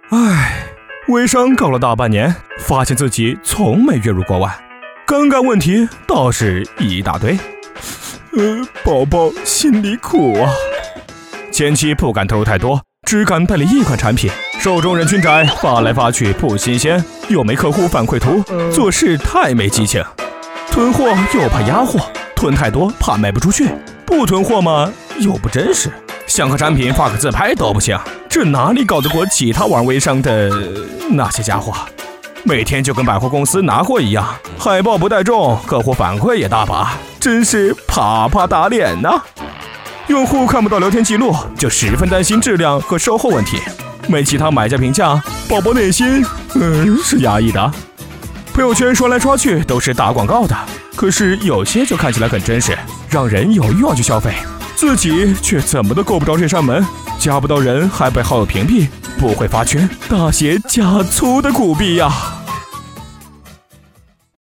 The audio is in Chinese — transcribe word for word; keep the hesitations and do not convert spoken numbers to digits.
唉，微商搞了大半年，发现自己从没月入过万，尴尬问题倒是一大堆。呃，宝宝心里苦啊。前期不敢投入太多，只敢代理一款产品，受众人群窄，发来发去不新鲜，又没客户反馈图，做事太没激情。囤货又怕压货，囤太多怕卖不出去，不囤货嘛又不真实，想和产品发个自拍都不行，这哪里搞得过其他玩微商的那些家伙？每天就跟百货公司拿货一样，海报不带重，客户反馈也大把，真是啪啪打脸呐、啊！用户看不到聊天记录，就十分担心质量和售后问题。没其他买家评价，宝宝内心嗯是压抑的。朋友圈刷来刷去都是打广告的，可是有些就看起来很真实，让人有欲望去消费，自己却怎么都够不着这扇门，加不到人还被好友屏蔽，不会发圈，大写假粗的苦逼呀、啊！